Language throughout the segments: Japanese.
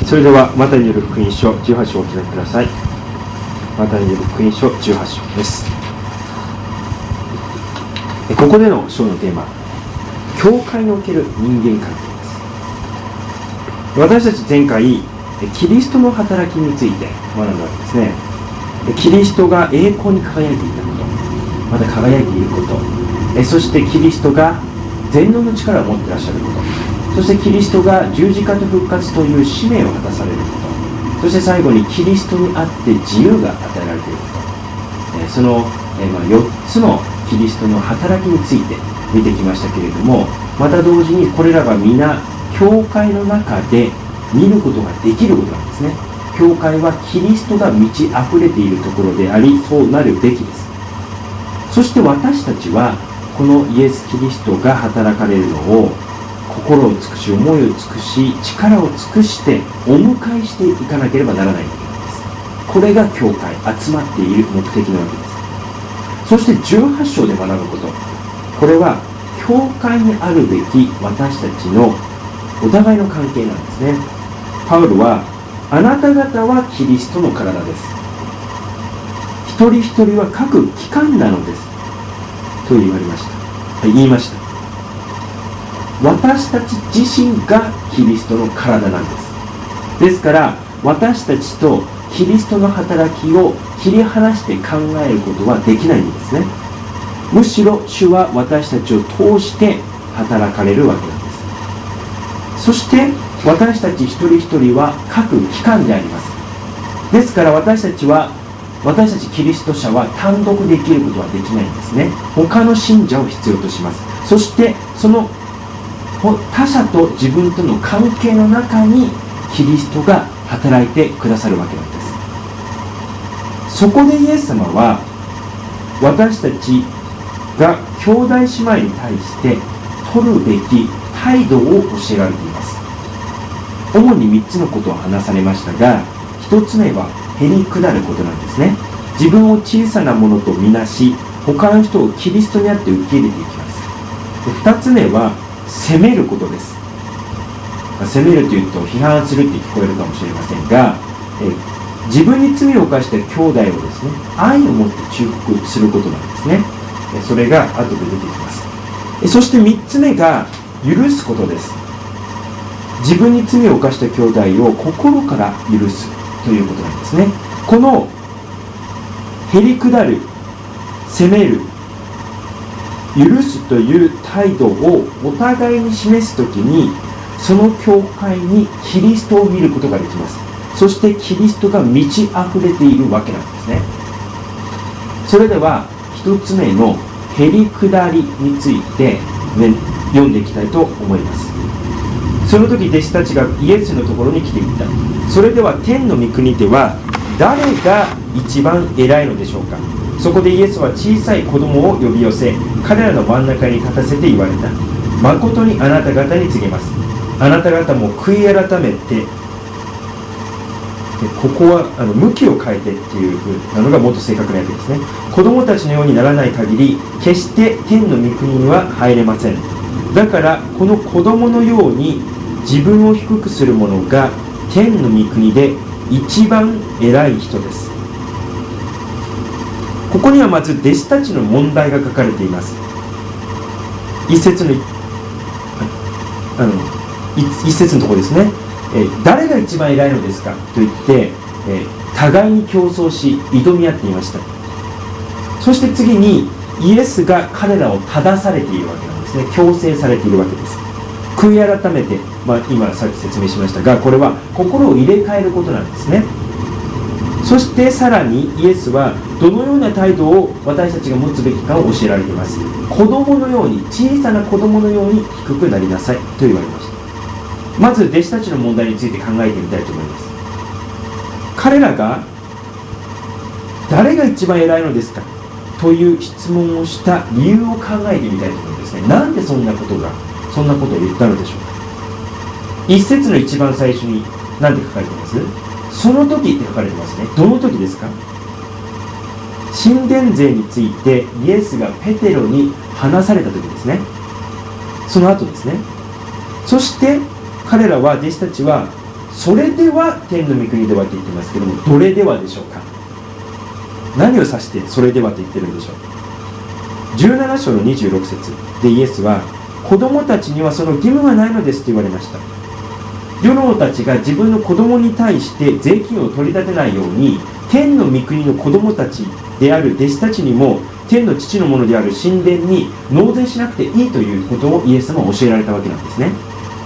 それではマタイによる福音書18章をお開きください。マタイによる福音書18章です。ここでの章のテーマ、教会における人間関係です。私たち前回キリストの働きについて学んだわけですね。キリストが栄光に輝いていたこと、また輝いていること、そしてキリストが全能の力を持っていらっしゃること、そしてキリストが十字架と復活という使命を果たされること、そして最後にキリストにあって自由が与えられていること、その4つのキリストの働きについて見てきましたけれども、また同時にこれらが皆教会の中で見ることができることなんですね。教会はキリストが満ち溢れているところであり、そうなるべきです。そして私たちはこのイエス・キリストが働かれるのを心を尽くし、思いを尽くし、力を尽くしてお迎えしていかなければならないわけなんです。これが教会、集まっている目的なわけです。そして18章で学ぶこと、これは教会にあるべき私たちのお互いの関係なんですね。パウロは、あなた方はキリストの体です。一人一人は各機関なのです。と言いました。私たち自身がキリストの体なんです。ですから私たちとキリストの働きを切り離して考えることはできないんですね。むしろ主は私たちを通して働かれるわけなんです。そして私たち一人一人は各機関であります。ですから私たちキリスト者は単独で生きることはできないんですね。他の信者を必要とします。そしてその他者と自分との関係の中にキリストが働いてくださるわけなんです。そこでイエス様は私たちが兄弟姉妹に対して取るべき態度を教えられています。主に3つのことを話されましたが、1つ目はへりくだることなんですね。自分を小さなものとみなし、他の人をキリストにあって受け入れていきます。2つ目は責めることです。責めるというと批判するって聞こえるかもしれませんが、自分に罪を犯した兄弟をですね、愛を持って忠告することなんですね。それが後で出てきます。そして3つ目が許すことです。自分に罪を犯した兄弟を心から許すということなんですね。このへりくだる、責める、許すという態度をお互いに示すときに、その教会にキリストを見ることができます。そしてキリストが満ち溢れているわけなんですね。それでは一つ目のへりくだりについて、読んでいきたいと思います。その時弟子たちがイエスのところに来ていった。それでは天の御国では誰が一番偉いのでしょうか。そこでイエスは小さい子供を呼び寄せ、彼らの真ん中に立たせて言われた。誠にあなた方に告げます。あなた方も悔い改めて、ここは向きを変えてっていう風なのがもっと正確なやつですね。子供たちのようにならない限り、決して天の御国には入れません。だからこの子供のように自分を低くする者が天の御国で一番偉い人です。ここにはまず弟子たちの問題が書かれています。一節のところですね。誰が一番偉いのですかと言って、互いに競争し挑み合っていました。そして次にイエスが彼らを正されているわけなんですね。強制されているわけです。悔い改めて、今さっき説明しましたが、これは心を入れ替えることなんですね。そしてさらにイエスはどのような態度を私たちが持つべきかを教えられています。子供のように、小さな子供のように低くなりなさいと言われました。まず弟子たちの問題について考えてみたいと思います。彼らが誰が一番偉いのですかという質問をした理由を考えてみたいと思うんですね。なんでそんなことを言ったのでしょうか。一節の一番最初に何て書かれています？その時って書かれてますね。どの時ですか？神殿税についてイエスがペテロに話された時ですね。その後ですね。そして彼らは、弟子たちはそれでは天の御国ではと言ってますけども、どれではでしょうか。何を指してそれではと言ってるんでしょう。17章の26節でイエスは、子供たちにはその義務がないのですと言われました。世のたちが自分の子供に対して税金を取り立てないように、天の御国の子供たちである弟子たちにも天の父のものである神殿に納税しなくていいということをイエス様は教えられたわけなんですね。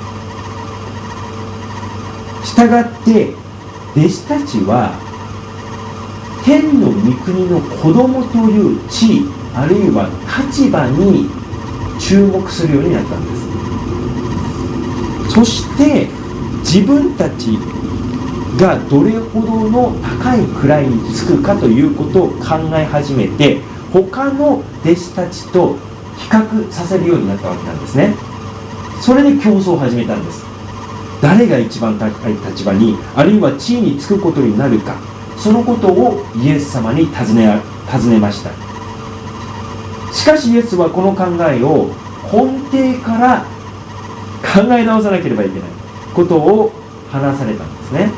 したがって弟子たちは天の御国の子供という地位、あるいは立場に注目するようになったんです。そして自分たちがどれほどの高い位につくかということを考え始めて、他の弟子たちと比較させるようになったわけなんですね。それで競争を始めたんです。誰が一番高い立場に、あるいは地位につくことになるか、そのことをイエス様に尋ねました。しかしイエスはこの考えを根底から考え直さなければいけないことを話されたんですね。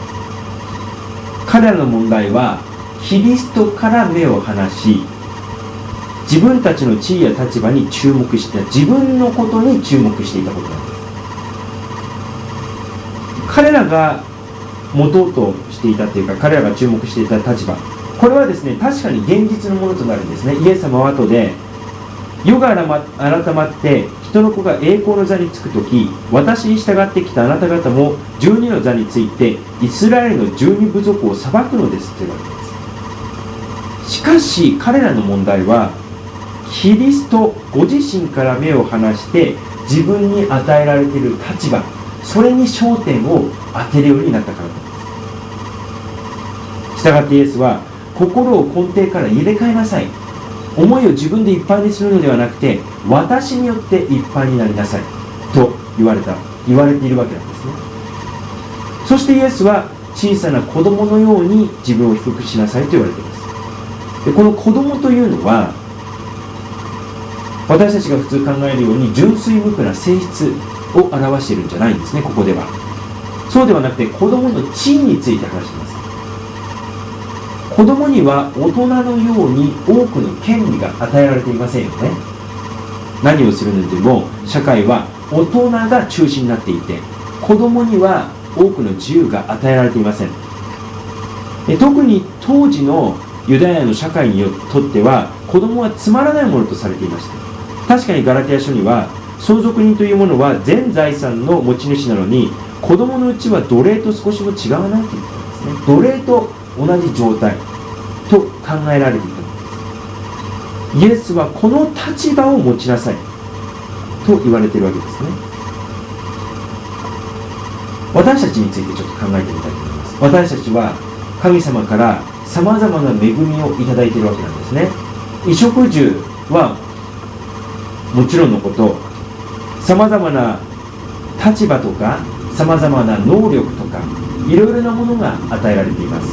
彼らの問題はキリストから目を離し、自分たちの地位や立場に注目して、自分のことに注目していたことなんです。彼らが持とうとしていたというか、彼らが注目していた立場、これはですね、確かに現実のものとなるんですね。イエス様は後で、世が改まって人の子が栄光の座につくとき、私に従ってきたあなた方も12の座についてイスラエルの12部族を裁くのですと言われています。しかし彼らの問題は、キリストご自身から目を離して自分に与えられている立場、それに焦点を当てるようになったからです。したがってイエスは、心を根底から入れ替えなさい、思いを自分でいっぱいにするのではなくて、私によっていっぱいになりなさいと言われているわけなんですね。そしてイエスは、小さな子供のように自分を低くしなさいと言われています。でこの子供というのは、私たちが普通考えるように純粋無垢な性質を表しているんじゃないんですね。ここではそうではなくて、子供の地位について話しています。子供には大人のように多くの権利が与えられていませんよね。何をするのでも社会は大人が中心になっていて、子供には多くの自由が与えられていません。特に当時のユダヤの社会にとっては、子供はつまらないものとされていました。確かにガラテヤ書には、相続人というものは全財産の持ち主なのに、子供のうちは奴隷と少しも違わないと言っていますね。奴隷と同じ状態と考えられていたのです。イエスはこの立場を持ちなさいと言われているわけですね。私たちについてちょっと考えてみたいと思います。私たちは神様からさまざまな恵みをいただいているわけなんですね。衣食住はもちろんのこと、さまざまな立場とかさまざまな能力とか、いろいろなものが与えられています。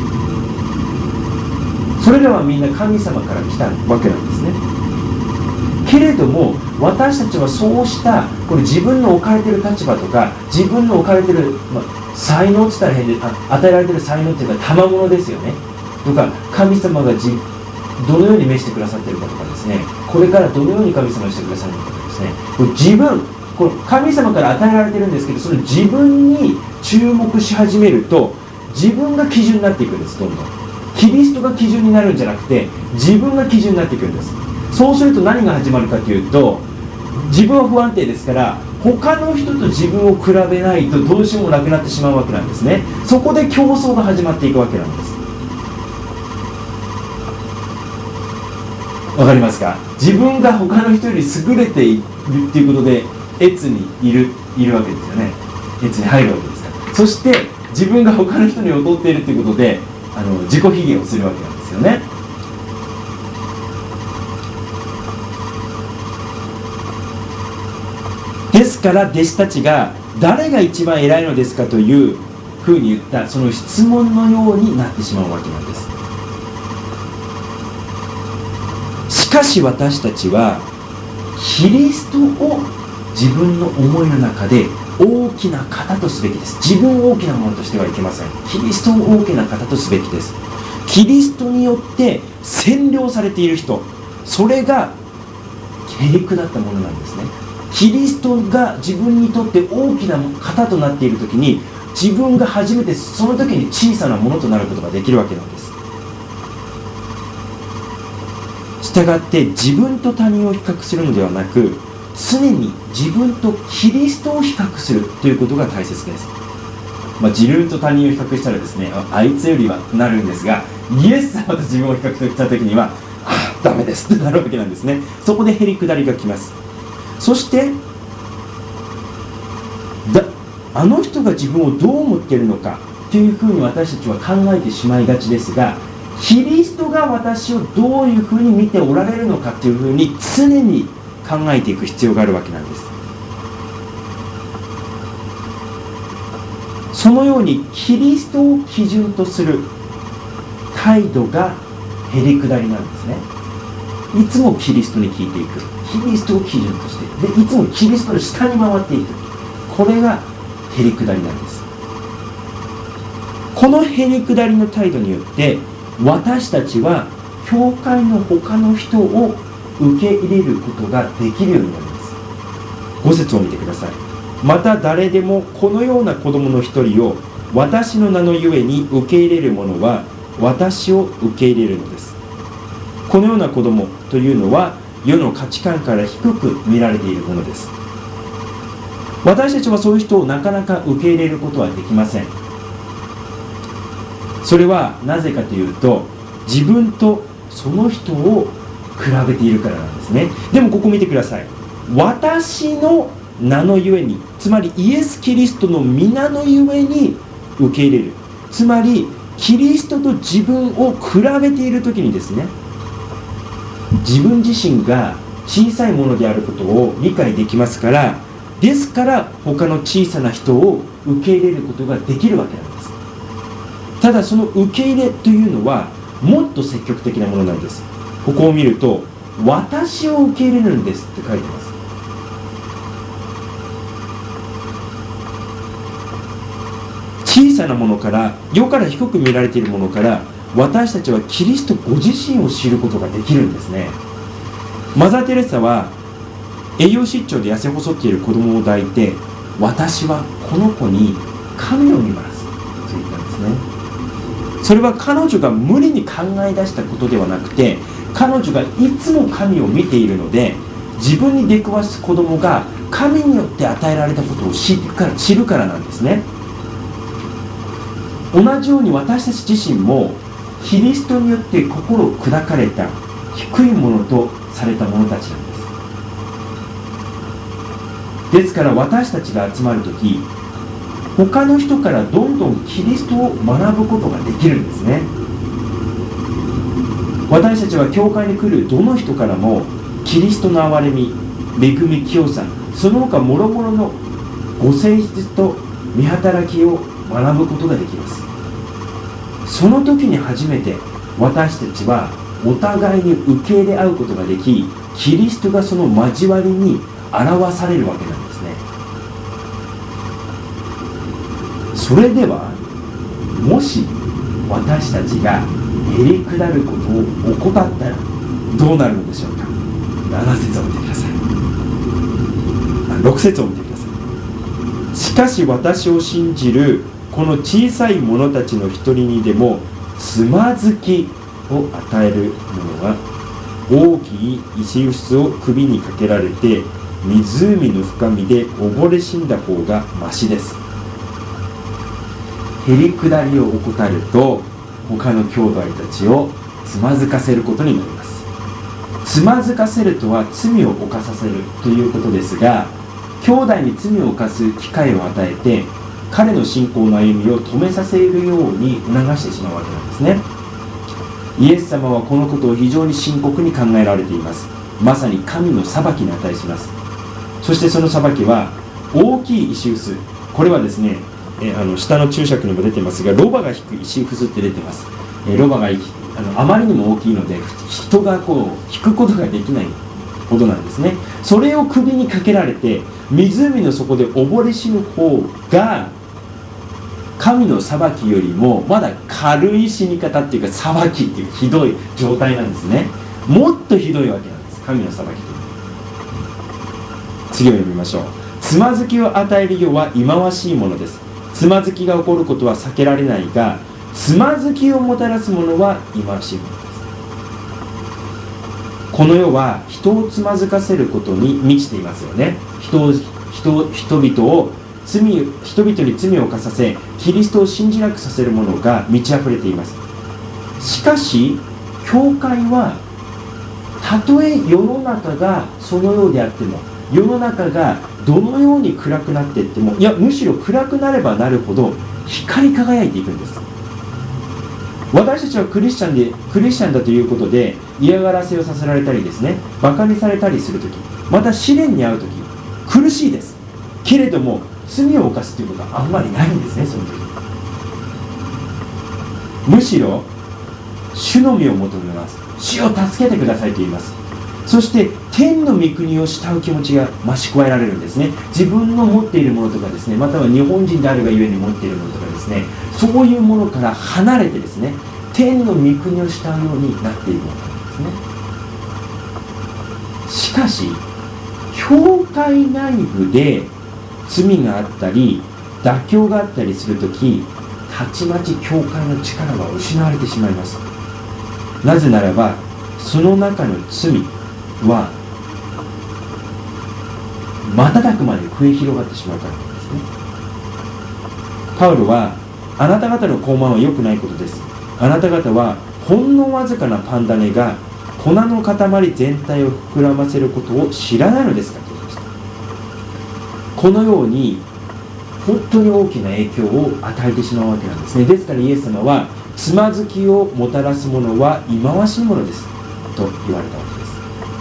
それらはみんな神様から来たわけなんですね。けれども私たちはそうしたこれ自分の置かれている立場とか、自分の置かれている、才能って言ったら変で、与えられている才能っていうか賜物ですよね。とか神様がどのように召してくださっているかとかですね、これからどのように神様にしてくださるのかとかですね、これ神様から与えられているんですけど、その自分に注目し始めると自分が基準になっていくんです。どんどんキリストが基準になるんじゃなくて、自分が基準になっていくんです。そうすると何が始まるかというと、自分は不安定ですから他の人と自分を比べないとどうしようもなくなってしまうわけなんですね。そこで競争が始まっていくわけなんです。わかりますか？自分が他の人より優れているっていうことで越にいるわけですよね。越に入るわけですから。そして自分が他の人に劣っているということで自己卑下をするわけなんですよね。ですから弟子たちが誰が一番偉いのですかというふうに言ったその質問のようになってしまうわけなんです。しかし私たちはキリストを自分の思いの中で大きな方とすべきです。自分を大きなものとしてはいけません。キリストを大きな方とすべきです。キリストによって占領されている人、それがへりくだったものなんですね。キリストが自分にとって大きな方となっているときに、自分が初めてその時に小さなものとなることができるわけなんです。したがって自分と他人を比較するのではなく、常に自分とキリストを比較するということが大切です。自分と他人を比較したらですね、あいつよりはなるんですが、イエス様と自分を比較した時にはダメですとなるわけなんですね。そこでへりくだりがきます。そしてあの人が自分をどう思っているのかというふうに私たちは考えてしまいがちですが、キリストが私をどういうふうに見ておられるのかというふうに常に考えていく必要があるわけなんです。そのようにキリストを基準とする態度がへりくだりなんですね。いつもキリストに聞いていく、キリストを基準として、でいつもキリストの下に回っていく、これがへりくだりなんです。このへりくだりの態度によって私たちは教会の他の人を受け入れることができるようになります。5節を見てください。また誰でもこのような子供の一人を私の名のゆえに受け入れる者は私を受け入れるのです。このような子供というのは世の価値観から低く見られているものです。私たちはそういう人をなかなか受け入れることはできません。それはなぜかというと、自分とその人を比べているからなんですね。でもここ見てください。私の名のゆえに、つまりイエス・キリストの皆のゆえに受け入れる、つまりキリストと自分を比べているときにですね、自分自身が小さいものであることを理解できますから、ですから他の小さな人を受け入れることができるわけなんです。ただその受け入れというのはもっと積極的なものなんです。ここを見ると、私を受け入れるんですって書いてます。小さなものから、世から低く見られているものから、私たちはキリストご自身を知ることができるんですね。マザー・テレサは栄養失調で痩せ細っている子供を抱いて、私はこの子に神を見ますと言ったんですね。それは彼女が無理に考え出したことではなくて、彼女がいつも神を見ているので、自分に出くわす子供が神によって与えられたことを知るからなんですね。同じように私たち自身もキリストによって心を砕かれた低いものとされた者たちなんです。ですから私たちが集まるとき、他の人からどんどんキリストを学ぶことができるんですね。私たちは教会に来るどの人からもキリストの憐れみ、恵み、清さ、その他諸々のご性質と見働きを学ぶことができます。その時に初めて私たちはお互いに受け入れ合うことができ、キリストがその交わりに表されるわけなんですね。それではもし私たちがへりくだることを怠ったらどうなるのでしょうか。7節を見てください。6節を見てください。しかし私を信じるこの小さい者たちの一人にでもつまずきを与える者は、大きい石臼を首にかけられて湖の深みで溺れ死んだ方がましです。へりくだりを怠ると他の兄弟たちをつまずかせることになります。つまずかせるとは罪を犯させるということですが、兄弟に罪を犯す機会を与えて彼の信仰の歩みを止めさせるように促してしまうわけなんですね。イエス様はこのことを非常に深刻に考えられています。まさに神の裁きに値します。そしてその裁きは大きい石臼、これはですね、下の注釈にも出てますが、ロバが引く石臼って出てます。ロバがあまりにも大きいので人が引くことができないほどなんですね。それを首にかけられて湖の底で溺れ死ぬ方が神の裁きよりもまだ軽い死に方っていうか、裁きっていうひどい状態なんですね。もっとひどいわけなんです、神の裁きという。次を読みましょう。つまずきを与える世は忌まわしいものです。つまずきが起こることは避けられないが、つまずきをもたらすものは忌まわしいものです。この世は人をつまずかせることに満ちていますよね。人々に罪を犯させ、キリストを信じなくさせるものが満ち溢れています。しかし教会は、たとえ世の中がそのようであっても、世の中がどのように暗くなっていっても、いやむしろ暗くなればなるほど光り輝いていくんです。私たちはクリスチャンだということで嫌がらせをさせられたりですね、バカにされたりするとき、また試練に遭うとき苦しいです。けれども罪を犯すということはあんまりないんですね。その時むしろ主の身を求めます。主を助けてくださいと言います。そして天の御国を慕う気持ちが増し加えられるんですね。自分の持っているものとかですね、または日本人であるがゆえに持っているものとかですね、そういうものから離れてですね、天の御国を慕うようになっているものなんですね。しかし教会内部で罪があったり妥協があったりするとき、たちまち教会の力が失われてしまいます。なぜならばその中の罪は瞬く間に増え広がってしまうからなんですね。パウロは、あなた方の傲慢は良くないことです。あなた方はほんのわずかなパン種が粉の塊全体を膨らませることを知らないのですかと言いました。このように本当に大きな影響を与えてしまうわけなんですね。ですからイエス様は、つまずきをもたらすものは忌まわしいものですと言われたわけです。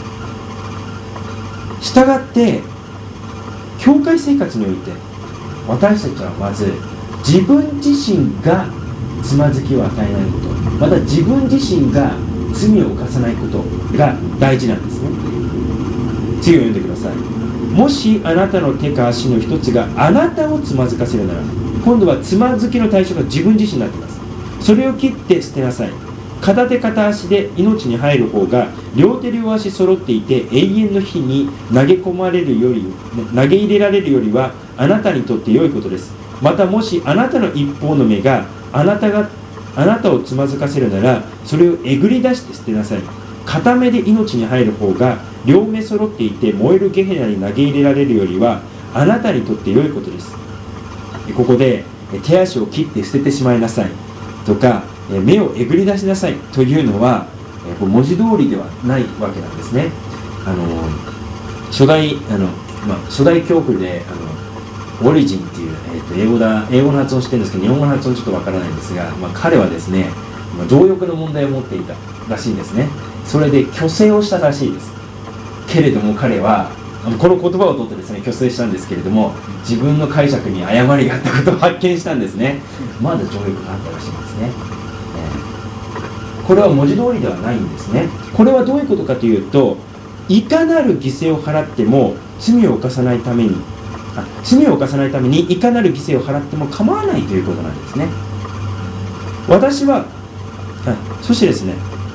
したがって教会生活において私たちはまず自分自身がつまずきを与えないこと、また自分自身が罪を犯さないことが大事なんですね。次を読んでください。もしあなたの手か足の一つがあなたをつまずかせるなら、今度はつまずきの対象が自分自身になっています。それを切って捨てなさい。片手片足で命に入る方が両手両足揃っていて永遠の火に投げ入れられるよりはあなたにとって良いことです。またもしあなたの一方の目があなたをつまずかせるなら、それをえぐり出して捨てなさい。片目で命に入る方が両目揃っていて燃えるゲヘナに投げ入れられるよりはあなたにとって良いことです。ここで手足を切って捨ててしまいなさいとか目をえぐり出しなさいというのは文字通りではないわけなんですね。初代教区でオリジンっていう、英語の発音してるんですけど、日本語の発音ちょっとわからないんですが、彼はですね、情欲の問題を持っていたらしいんですね。それで虚勢をしたらしいです。けれども彼はこの言葉を取ってですね、虚勢したんですけれども、自分の解釈に誤りがあったことを発見したんですね。まだ情欲があったらしいんですね。これは文字通りではないんですね。これはどういうことかというと、いかなる犠牲を払っても罪を犯さないためにいかなる犠牲を払っても構わないということなんですね。そしてですね、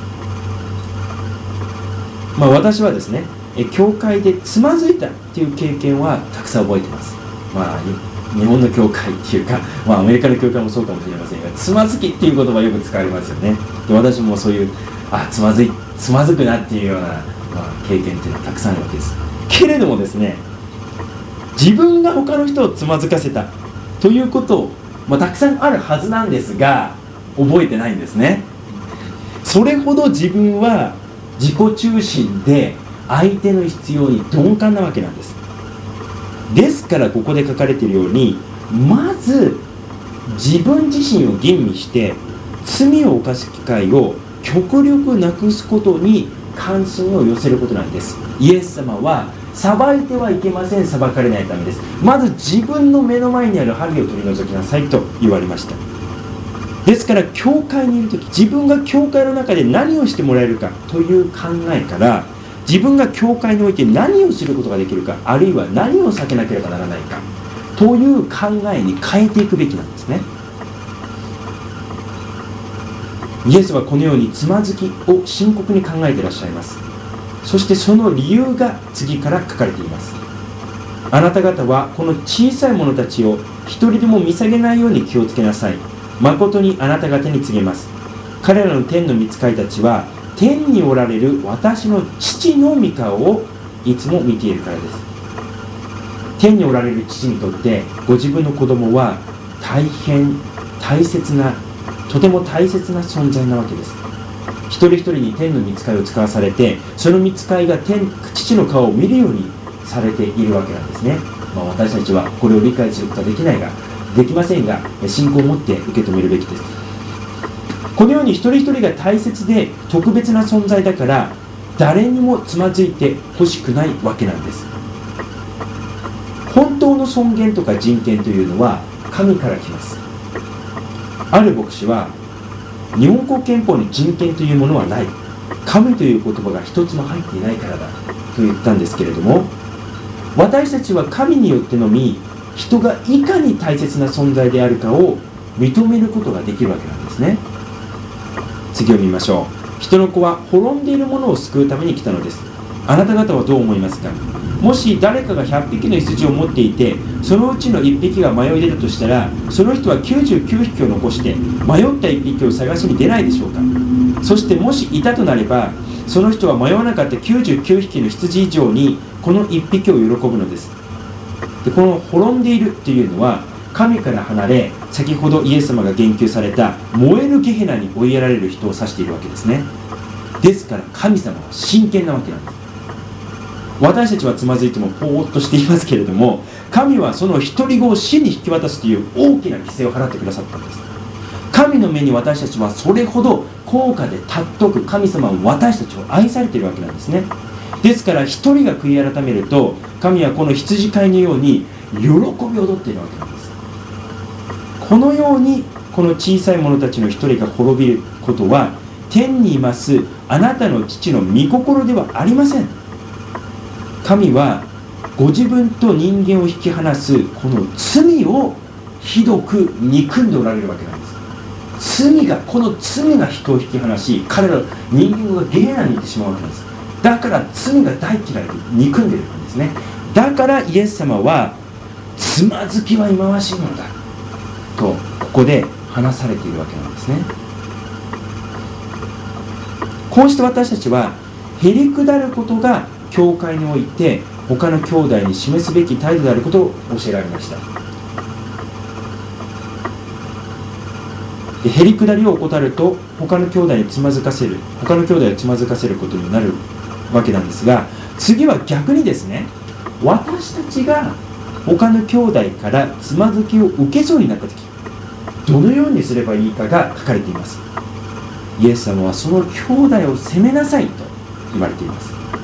私はですね、教会でつまずいたっていう経験はたくさん覚えています。日本の教会っていうか、アメリカの教会もそうかもしれませんが、つまずきっていう言葉よく使われますよね。で、私もそういうつまずくなっていうような、経験っていうのはたくさんあるわけです。けれどもですね、自分が他の人をつまずかせたということを、たくさんあるはずなんですが覚えてないんですね。それほど自分は自己中心で相手の必要に鈍感なわけなんです。ですからここで書かれているように、まず自分自身を吟味して罪を犯す機会を極力なくすことに関心を寄せることなんです。イエス様は裁いてはいけません、裁かれないためです。まず自分の目の前にある針を取り除きなさいと言われました。ですから教会にいるとき、自分が教会の中で何をしてもらえるかという考えから、 自分が教会において何をすることができるか、あるいは何を避けなければならないかという考えに変えていくべきなんですね。イエスはこのようにつまずきを深刻に考えていらっしゃいます。そしてその理由が次から書かれています。あなた方はこの小さい者たちを一人でも見下げないように気をつけなさい。誠にあなた方に告げます。彼らの天の御使いたちは天におられる私の父の御顔をいつも見ているからです。天におられる父にとってご自分の子供は大変大切な、とても大切な存在なわけです。一人一人に天の御使いを使わされて、その御使いが父の顔を見るようにされているわけなんですね。私たちはこれを理解することはできませんが、信仰を持って受け止めるべきです。このように一人一人が大切で特別な存在だから、誰にもつまずいてほしくないわけなんです。本当の尊厳とか人権というのは神から来ます。ある牧師は、日本国憲法に人権というものはない、神という言葉が一つも入っていないからだと言ったんですけれども、私たちは神によってのみ、人がいかに大切な存在であるかを認めることができるわけなんですね。次を見ましょう。人の子は滅んでいるものを救うために来たのです。あなた方はどう思いますか。もし誰かが100匹の羊を持っていて、そのうちの1匹が迷い出たとしたら、その人は99匹を残して迷った1匹を探しに出ないでしょうか。そしてもしいたとなれば、その人は迷わなかった99匹の羊以上にこの1匹を喜ぶのです。で、この滅んでいるというのは、神から離れ、先ほどイエス様が言及された燃えるゲヘナに追いやられる人を指しているわけですね。ですから神様は真剣なわけなんです。私たちはつまずいてもぽーっとしていますけれども、神はその独り子を死に引き渡すという大きな犠牲を払ってくださったんです。神の目に私たちはそれほど高価で尊く、神様は私たちを愛されているわけなんですね。ですから一人が悔い改めると、神はこの羊飼いのように喜び踊っているわけなんです。このようにこの小さい者たちの一人が滅びることは、天にいますあなたの父の御心ではありません。神はご自分と人間を引き離すこの罪をひどく憎んでおられるわけなんです。この罪が人を引き離し、彼ら人間がゲヘナに行ってしまうわけなんです。だから罪が大嫌いで憎んでいるんですね。だからイエス様は、つまずきは忌まわしいものだとここで話されているわけなんですね。こうして私たちはへりくだることが教会において他の兄弟に示すべき態度であることを教えられました。で、へりくだりを怠ると他の兄弟をつまずかせることになるわけなんですが、次は逆にですね、私たちが他の兄弟からつまずきを受けそうになった時、どのようにすればいいかが書かれています。イエス様はその兄弟を責めなさいと言われています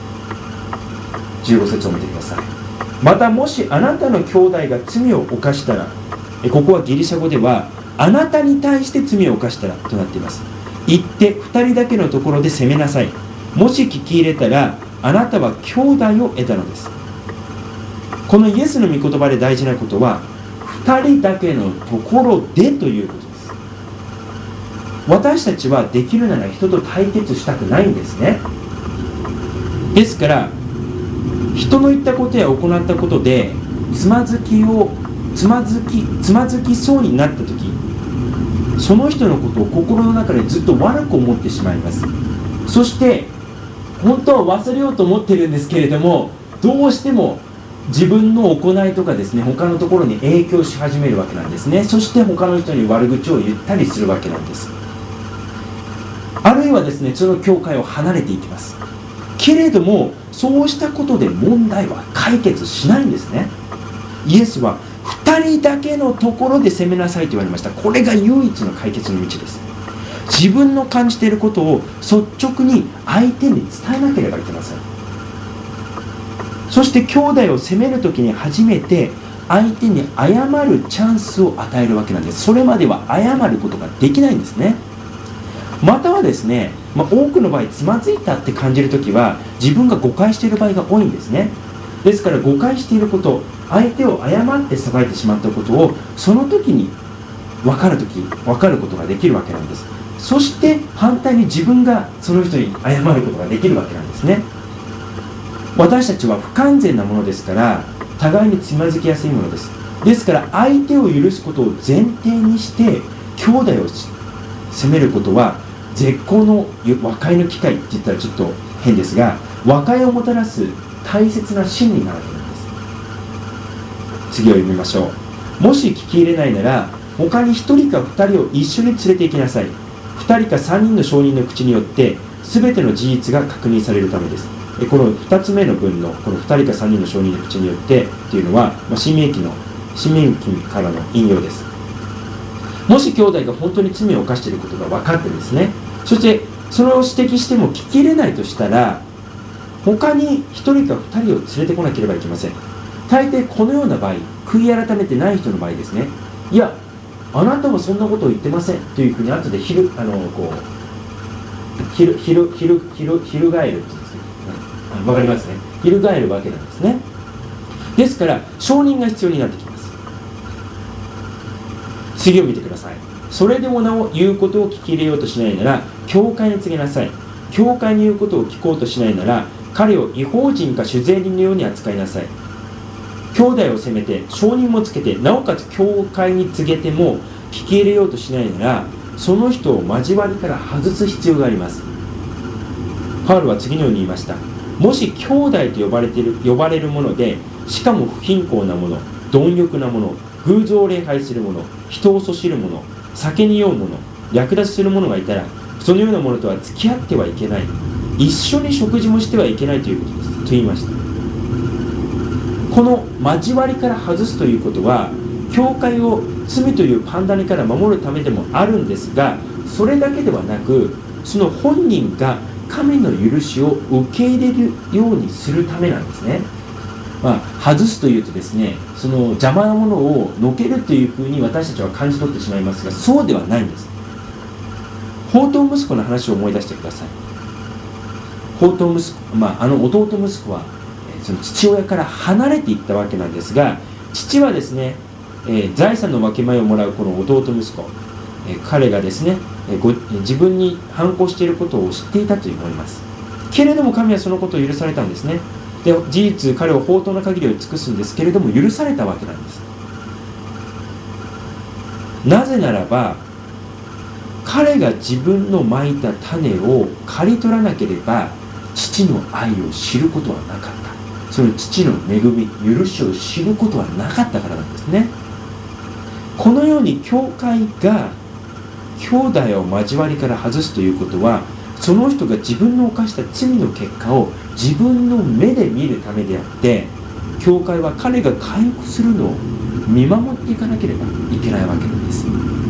。15節を見てください。またもしあなたの兄弟が罪を犯したら、ここはギリシャ語ではあなたに対して罪を犯したらとなっています。行って2人だけのところで責めなさい。もし聞き入れたらあなたは兄弟を得たのです。このイエスの御言葉で大事なことは、2人だけのところでということです。私たちはできるなら人と対決したくないんですね。ですから人の言ったことや行ったことでつまずきそうになった時、その人のことを心の中でずっと悪く思ってしまいます。そして本当は忘れようと思ってるんですけれども、どうしても自分の行いとかですね、他のところに影響し始めるわけなんですね。そして他の人に悪口を言ったりするわけなんです。あるいはですね、その教会を離れていきます。けれどもそうしたことで問題は解決しないんですね。イエスは2人だけのところで責めなさいと言われました。これが唯一の解決の道です。自分の感じていることを率直に相手に伝えなければいけません。そして兄弟を責めるときに初めて相手に謝るチャンスを与えるわけなんです。それまでは謝ることができないんですね。またはですね、 多くの場合つまずいたって感じるときは自分が誤解している場合が多いんですね。ですから誤解していること、相手を誤って裁いてしまったことをその時に分かることができるわけなんです。そして反対に自分がその人に謝ることができるわけなんですね。私たちは不完全なものですから互いにつまずきやすいものです。ですから相手を許すことを前提にして兄弟を責めることは絶好の和解の機会って言ったらちょっと変ですが、和解をもたらす大切な真理なわけなんです。次を読みましょう。もし聞き入れないなら他に1人か2人を一緒に連れて行きなさい。2人か3人の証人の口によって全ての事実が確認されるためです。この2つ目の文のこの2人か3人の証人の口によってというのは、新明記からの引用です。もし兄弟が本当に罪を犯していることが分かってですね、そしてそれを指摘しても聞き入れないとしたら他に1人か2人を連れてこなければいけません。大抵このような場合、悔い改めてない人の場合ですね、いやあなたはそんなことを言ってませんというふうに後で翻るって言うんですね。わかりますね。翻るわけなんですね。ですから証人が必要になってきます。次を見てください。それでもなお言うことを聞き入れようとしないなら教会に告げなさい。教会に言うことを聞こうとしないなら彼を違法人か酒税人のように扱いなさい。兄弟を責めて証人もつけてなおかつ教会に告げても聞き入れようとしないならその人を交わりから外す必要があります。パウロは次のように言いました。もし兄弟と呼ばれるもので、しかも不貧困なもの、貪欲なもの、偶像を礼拝する者、人をそしる者、酒に酔う者、略奪する者がいたらそのようなものとは付き合ってはいけない、一緒に食事もしてはいけないということですと言いました。この交わりから外すということは教会を罪というパンダネから守るためでもあるんですが、それだけではなくその本人が神の許しを受け入れるようにするためなんですね。外すというとですね、その邪魔なものをのけるというふうに私たちは感じ取ってしまいますが、そうではないんです。放蕩息子の話を思い出してください。放蕩息子、弟息子はその父親から離れていったわけなんですが、父はですね、財産の分け前をもらうこの弟息子、彼がですね、自分に反抗していることを知っていたと思います。けれども神はそのことを許されたんですね。で、事実彼を放蕩な限りを尽くすんですけれども許されたわけなんです。なぜならば彼が自分のまいた種を刈り取らなければ父の愛を知ることはなかった。その父の恵み、許しを知ることはなかったからなんですね。このように教会が兄弟を交わりから外すということは、その人が自分の犯した罪の結果を自分の目で見るためであって、教会は彼が回復するのを見守っていかなければいけないわけなんです。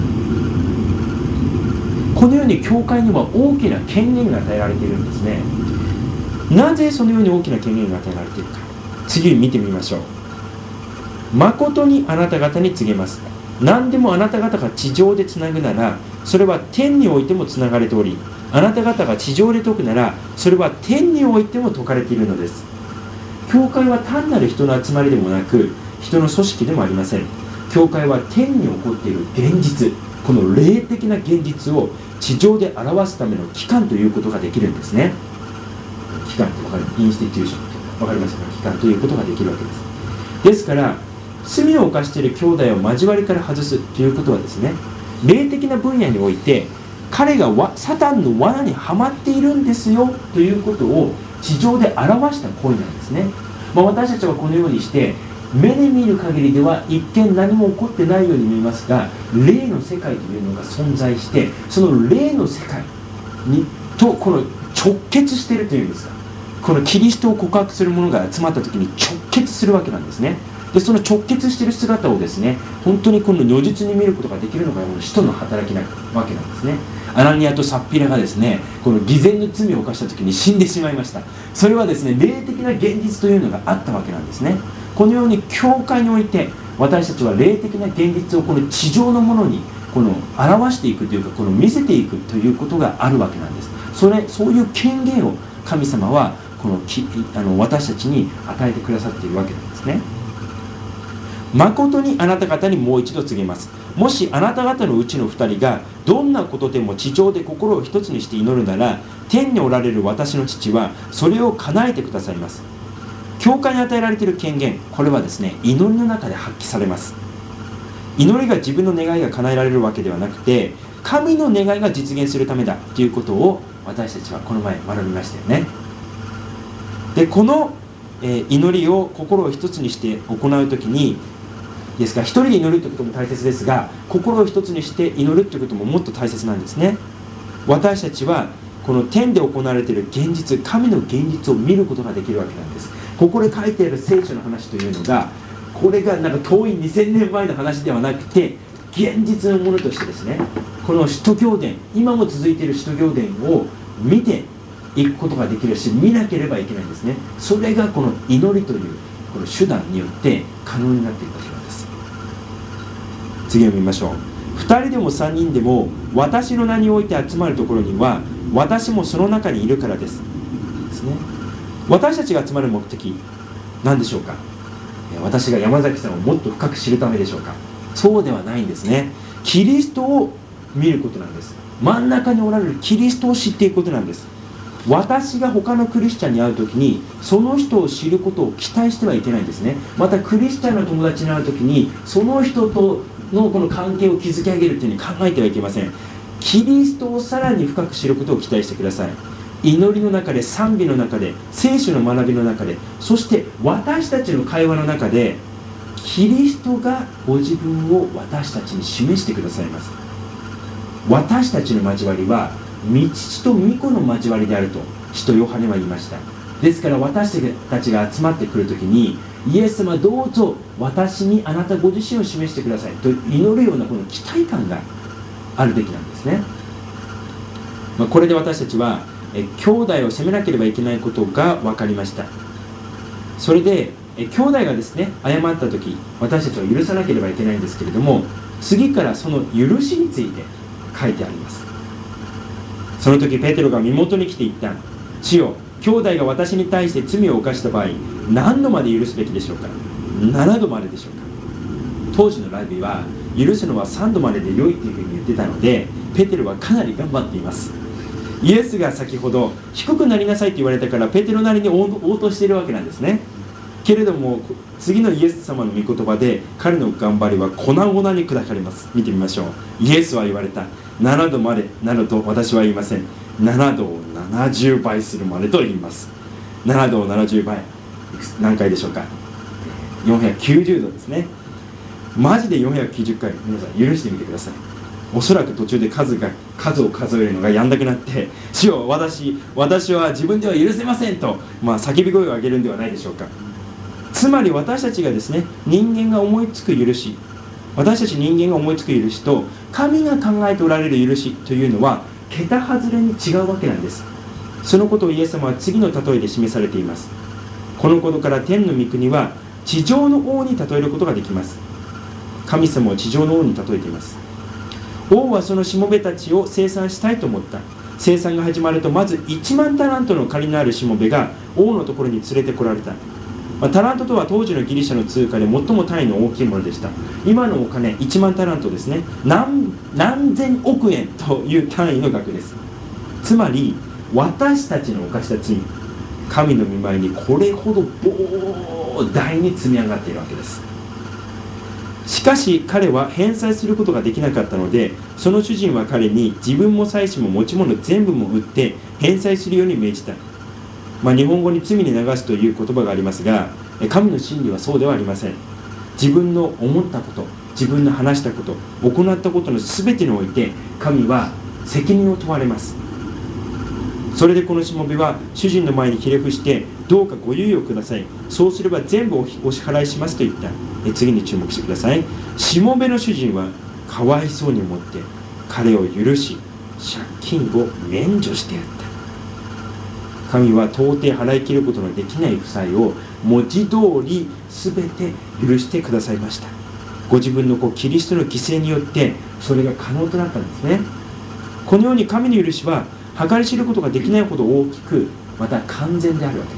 このように教会には大きな権限が与えられているんですね。なぜそのように大きな権限が与えられているか、次に見てみましょう。誠にあなた方に告げます。何でもあなた方が地上でつなぐならそれは天においてもつながれており、あなた方が地上で解くならそれは天においても解かれているのです。教会は単なる人の集まりでもなく人の組織でもありません。教会は天に起こっている現実、この霊的な現実を地上で表すための機関ということができるんですね。機関って分かる？インスティテューションって分かりますか？機関ということができるわけです。ですから罪を犯している兄弟を交わりから外すということはですね、霊的な分野において彼がサタンの罠にはまっているんですよということを地上で表した行為なんですね。私たちはこのようにして目で見る限りでは一見何も起こってないように見えますが、霊の世界というのが存在して、その霊の世界にとこの直結しているというんですか、このキリストを告白する者が集まった時に直結するわけなんですね。でその直結している姿をですね、本当にこの如実に見ることができるのがこの使徒の働きなわけなんですね。アナニアとサッピラがですね、この偽善の罪を犯した時に死んでしまいました。それはですね、霊的な現実というのがあったわけなんですね。このように教会において私たちは霊的な現実をこの地上のものにこの表していくというか、この見せていくということがあるわけなんです。 そういう権限を神様は私たちに与えてくださっているわけなんですね。誠にあなた方にもう一度告げます。もしあなた方のうちの2人がどんなことでも地上で心を一つにして祈るなら、天におられる私の父はそれを叶えてくださいます。教会に与えられている権限、これはですね、祈りの中で発揮されます。祈りが自分の願いが叶えられるわけではなくて、神の願いが実現するためだということを私たちはこの前学びましたよね。で、この祈りを心を一つにして行うときにですから、一人で祈るということも大切ですが、心を一つにして祈るということももっと大切なんですね。私たちはこの天で行われている現実、神の現実を見ることができるわけなんです。ここで書いてある聖書の話というのが、これがなんか遠い2000年前の話ではなくて、現実のものとしてですね、この使徒行伝、今も続いている使徒行伝を見ていくことができるし、見なければいけないんですね。それがこの祈りというこの手段によって可能になっているわけなんです。次を見ましょう。2人でも3人でも私の名において集まるところには、私もその中にいるからですですね。私たちが集まる目的、何でしょうか。私が山崎さんをもっと深く知るためでしょうか。そうではないんですね。キリストを見ることなんです。真ん中におられるキリストを知っていくことなんです。私が他のクリスチャンに会うときに、その人を知ることを期待してはいけないんですね。またクリスチャンの友達に会うときに、その人とのこの関係を築き上げるというふうに考えてはいけません。キリストをさらに深く知ることを期待してください。祈りの中で、賛美の中で、聖書の学びの中で、そして私たちの会話の中で、キリストがご自分を私たちに示してくださいます。私たちの交わりは御父と御子の交わりであると使徒ヨハネは言いました。ですから私たちが集まってくるときに、イエス様どうぞ私にあなたご自身を示してくださいと祈るようなこの期待感があるべきなんですね。これで私たちは兄弟を責めなければいけないことが分かりました。それで兄弟がですね、謝ったとき、私たちは許さなければいけないんですけれども、次からその許しについて書いてあります。その時ペテロが身元に来て言った。主よ、兄弟が私に対して罪を犯した場合、何度まで許すべきでしょうか。7度まででしょうか。当時のラビは許すのは3度までで良いというふうに言ってたので、ペテロはかなり頑張っています。イエスが先ほど低くなりなさいと言われたから、ペテロなりに応答しているわけなんですね。けれども次のイエス様の御言葉で彼の頑張りは粉々に砕かれます。見てみましょう。イエスは言われた。7度までなどと私は言いません。7度を70倍するまでと言います。7度を70倍、何回でしょうか。490度ですね。マジで490回、皆さん許してみてください。おそらく途中で数を数えるのがやんなくなって、主よ、私は自分では許せませんと、叫び声を上げるんではないでしょうか。つまり私たちがですね、人間が思いつく許し、私たち人間が思いつく許しと神が考えておられる許しというのは桁外れに違うわけなんです。そのことをイエス様は次の例えで示されています。このことから天の御国は地上の王に例えることができます。神様を地上の王に例えています。王はそのしもべたちを生産したいと思った。生産が始まると、まず1万タラントの借りのあるしもべが王のところに連れてこられた。タラントとは当時のギリシャの通貨で最も単位の大きいものでした。今のお金1万タラントですね。何千億円という単位の額です。つまり私たちの犯した罪、神の御前にこれほど膨大に積み上がっているわけです。しかし彼は返済することができなかったので、その主人は彼に自分も妻子も持ち物全部も売って返済するように命じた。日本語に罪に流すという言葉がありますが、神の真理はそうではありません。自分の思ったこと、自分の話したこと、行ったことの全てにおいて神は責任を問われます。それでこのしもべは主人の前にひれ伏して、どうかご猶予ください、そうすれば全部お支払いしますと言った。次に注目してください。しもべの主人はかわいそうに思って彼を許し、借金を免除してやった。神は到底払い切ることのできない負債を文字通り全て許してくださいました。ご自分のキリストの犠牲によってそれが可能となったんですね。このように神の許しは計り知ることができないほど大きく、また完全であるわけです。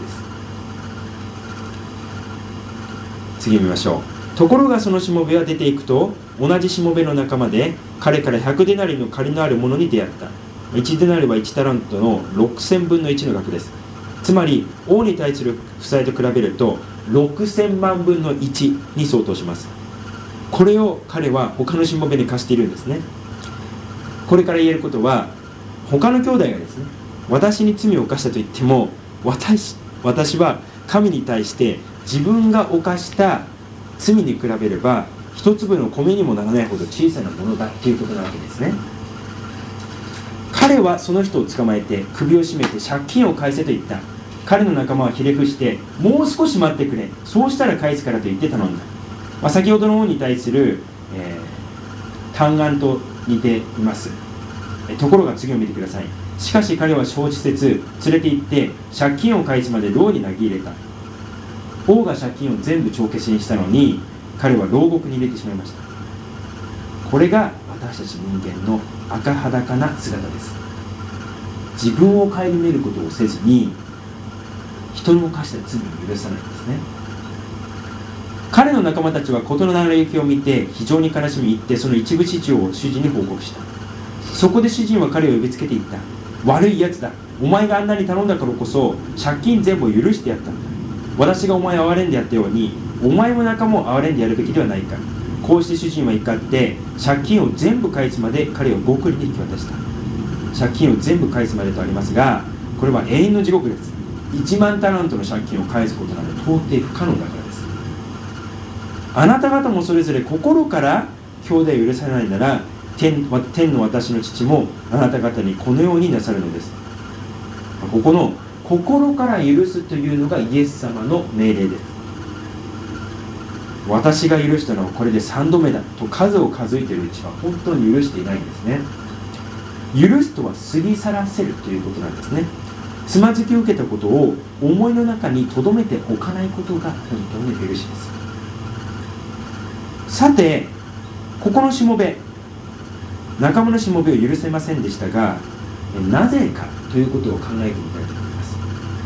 次見ましょう。ところがそのしもべは出ていくと、同じしもべの仲間で彼から100デナリの借りのあるものに出会った。1デナリは1タラントの6000分の1の額です。つまり王に対する負債と比べると6000万分の1に相当します。これを彼は他のしもべに貸しているんですね。これから言えることは、他の兄弟がですね、私に罪を犯したと言っても、私は神に対して自分が犯した罪に比べれば一粒の米にもならないほど小さなものだっていうことなわけですね。彼はその人を捕まえて首を絞めて借金を返せと言った。彼の仲間はひれ伏して、もう少し待ってくれ、そうしたら返すからと言って頼んだ。先ほどの王に対する、嘆願と似ています。ところが次を見てください。しかし彼は承知せず連れて行って借金を返すまで牢に投げ入れた。王が借金を全部帳消しにしたのに、彼は牢獄に入れてしまいました。これが私たち人間の赤裸な姿です。自分を顧みることをせずに人の犯した罪を許さないんですね。彼の仲間たちは事の成り行きを見て非常に悲しみ、行ってその一部始終を主人に報告した。そこで主人は彼を呼びつけていった。悪いやつだ、お前があんなに頼んだからこそ借金全部を許してやったんだ。私がお前を憐れんでやったように、お前も仲間を憐れんでやるべきではないか。こうして主人は怒って借金を全部返すまで彼を極利に引き渡した。借金を全部返すまでとありますが、これは永遠の地獄です。1万タラントの借金を返すことなど到底不可能だからです。あなた方もそれぞれ心から兄弟を許さないなら、天の私の父もあなた方にこのようになさるのです。ここの心から許すというのがイエス様の命令です。私が許したのはこれで3度目だと数を数えているうちは本当に許していないんですね。許すとは過ぎ去らせるということなんですね。つまずきを受けたことを思いの中に留めておかないことが本当の許しです。さて、ここのしもべ、仲間のしもべを許せませんでしたが、なぜかということを考えてみたいと思います。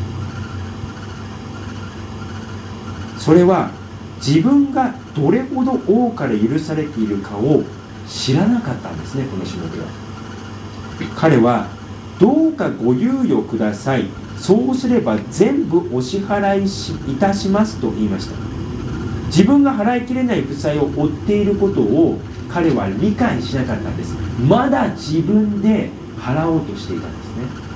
それは自分がどれほど王から許されているかを知らなかったんですね。このしもべは、彼はどうかご猶予ください、そうすれば全部お支払いいたしますと言いました。自分が払いきれない負債を負っていることを彼は理解しなかったんです。まだ自分で払おうとしていたんですね。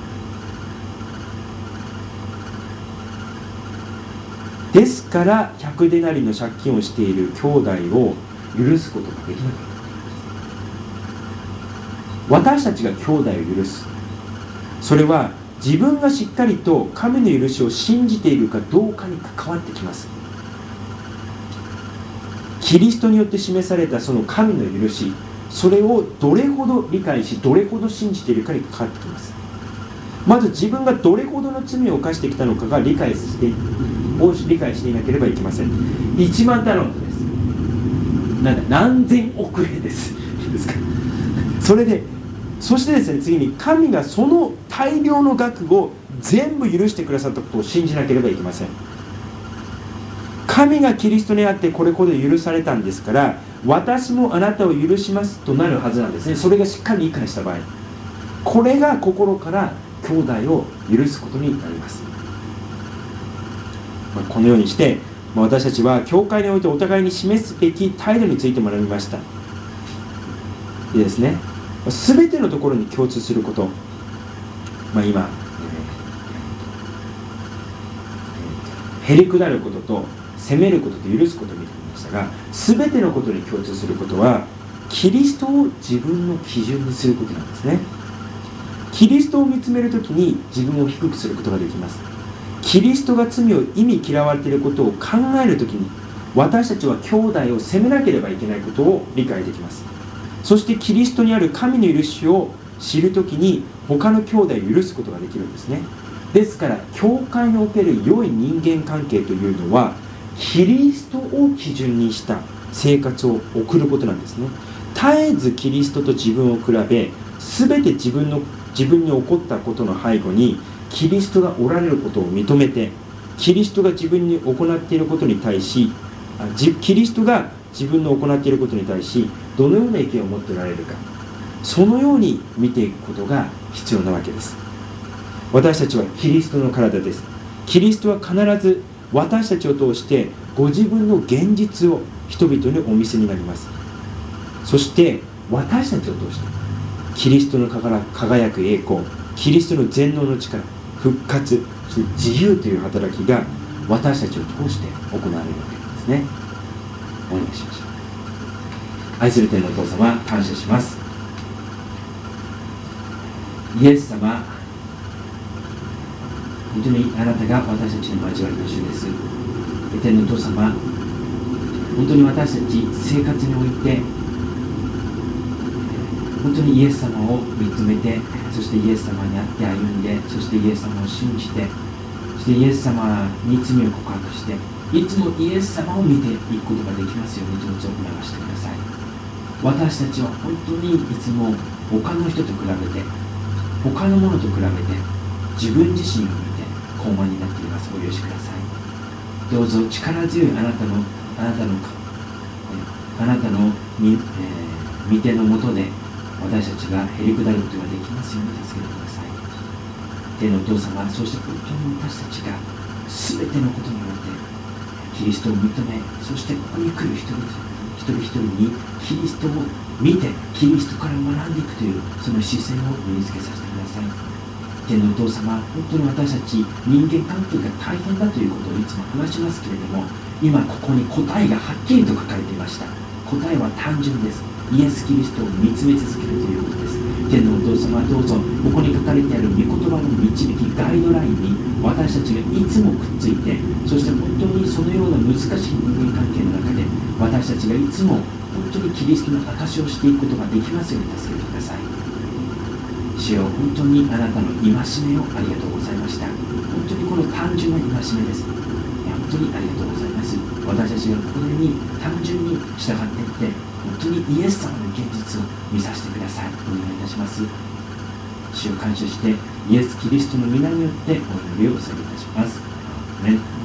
ですから100デナリの借金をしている兄弟を許すことができなかった。私たちが兄弟を許す、それは自分がしっかりと神の許しを信じているかどうかに関わってきます。キリストによって示されたその神の許し、それをどれほど理解しどれほど信じているかに関わってきます。まず自分がどれほどの罪を犯してきたのかが理解していなければいけません。1万タラントです。何千億円です。いいですか。そしてですね、次に神がその大量の額を全部許してくださったことを信じなければいけません。神がキリストにあってこれほど許されたんですから、私もあなたを許しますとなるはずなんですね。それがしっかり理解した場合、これが心から兄弟を許すことになります。このようにして、私たちは教会においてお互いに示すべき態度について学びました。いいですね。全てのところに共通すること、今へりくだることと責めることと許すことを見てきましたが、全てのことに共通することはキリストを自分の基準にすることなんですね。キリストを見つめるときに自分を低くすることができます。キリストが罪を忌み嫌われていることを考えるときに、私たちは兄弟を責めなければいけないことを理解できます。そしてキリストにある神の許しを知るときに他の兄弟を許すことができるんですね。ですから教会における良い人間関係というのはキリストを基準にした生活を送ることなんですね。絶えずキリストと自分を比べ、全て自分の自分に起こったことの背後にキリストがおられることを認めて、キリストが自分に行っていることに対し、キリストが自分の行っていることに対しどのような意見を持っておられるか、そのように見ていくことが必要なわけです。私たちはキリストの体です。キリストは必ず私たちを通してご自分の現実を人々にお見せになります。そして私たちを通してキリストの輝く栄光、キリストの全能の力、復活、そして自由という働きが私たちを通して行われるわけですね。お願いしましょう。愛する天のお父様、感謝します。イエス様、本当にあなたが私たちの交わりの主です。天のお父様、本当に私たち生活において本当にイエス様を認めて、そしてイエス様にあって歩んで、そしてイエス様を信じて、そしてイエス様に罪を告白して、いつもイエス様を見ていくことができますようにどうぞ促してください。私たちは本当にいつも他の人と比べて、他のものと比べて自分自身を見て高慢になっています。お許しください。どうぞ力強いあなたの御手のもとで私たちがへり下ることができますように助けてください。天のお父様、そして本当に私たちが全てのことにおいてキリストを認め、そしてここに来る一人一人にキリストを見て、キリストから学んでいくというその姿勢を身につけさせてください。天のお父様、本当に私たち人間関係が大変だということをいつも話しますけれども、今ここに答えがはっきりと書かれていました。答えは単純です。イエス・キリストを見つめ続けるということです。天のお父様、どうぞここに書かれてある御言葉の導き、ガイドラインに私たちがいつもくっついて、そして本当にそのような難しい人間関係の中で私たちがいつも本当にキリストの証しをしていくことができますように助けてください。主よ、本当にあなたの戒めをありがとうございました。本当にこの単純な戒めです。本当にありがとうございます。私たちがこれに単純に従っていって、本当にイエス様の現実を見させてください。お願いいたします。主を感謝してイエス・キリストの皆によってお祈りをお捧げいたします。アーメン。